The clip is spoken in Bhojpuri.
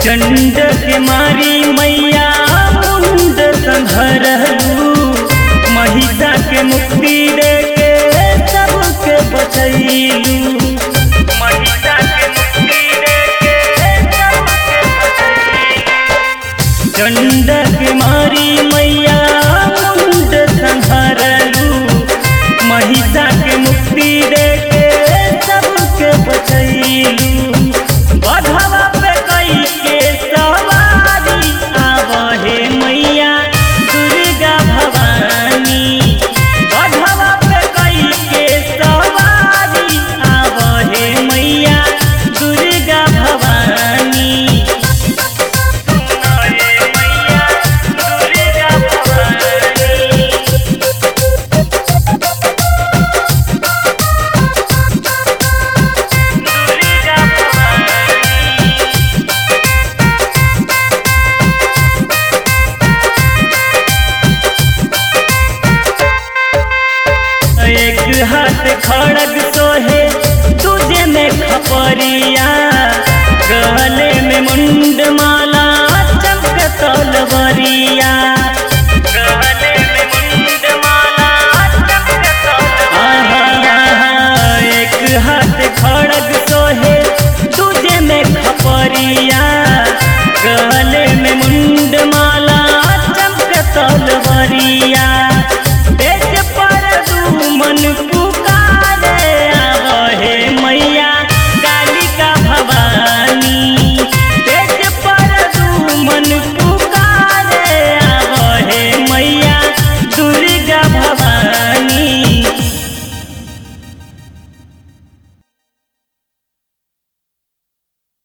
चंड के मारी मैया मुंड संहरलू, महिषा के मुक्ति दे के सबके बचैलू। महिषा के मुक्ति दे के सबके बचैलू। चंड के मारी मैया मुंड संहरलू, महिषा के मुक्ति दे के सबके बचैलू। बधवा पे कई के सवारी आवहे मैया दुर्गा भवानी। बधवा पे कई के सवारी आवहे मैया दुर्गा भवानी। सुनाए मैया दुर्गा भवानी। एक हाथ खड़ग सोहे, दूजे में खपरिया, गले में मुंड माला चमक तलवरिया। गले में मुंड माला चमक तलवरिया। एक हाथ